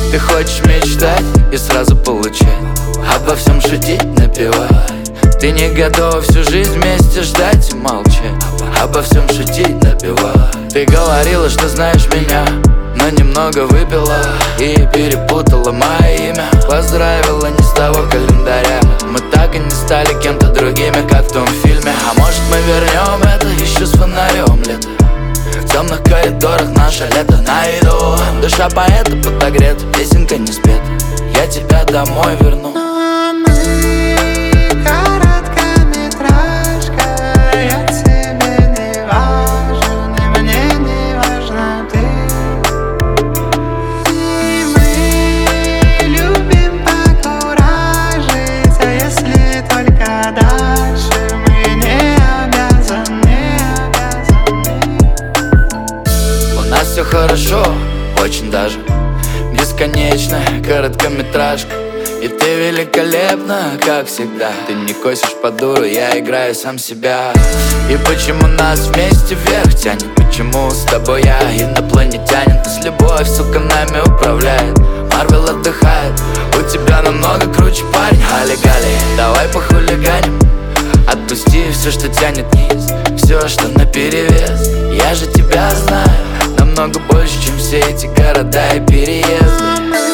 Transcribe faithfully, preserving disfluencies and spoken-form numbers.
Ты хочешь мечтать и сразу получать, обо всем шутить, напевать. Ты не готова всю жизнь вместе ждать и молчать, обо всем шутить, напевать. Ты говорила, что знаешь меня, но немного выпила и перепутала мое имя. Поздравила не с того календаря, мы так и не стали кем-то другими, как в том фильме. А может мы вернем это еще с фонарем лето, в темных коридорах наше лето на виду. Душа поэта подогрета, песенка не спета, я тебя домой верну. Все хорошо, очень даже. Бесконечная короткометражка, и ты великолепна, как всегда. Ты не косишь по дуру, я играю сам себя. И почему нас вместе вверх тянет? Почему с тобой я инопланетянин? Нас любовь, сука, нами управляет. Марвел отдыхает, у тебя намного круче парень. Али-гали, давай похулиганим. Отпусти все, что тянет вниз, все, что наперевес. Я же тебя знаю намного больше, чем все эти города и переезды.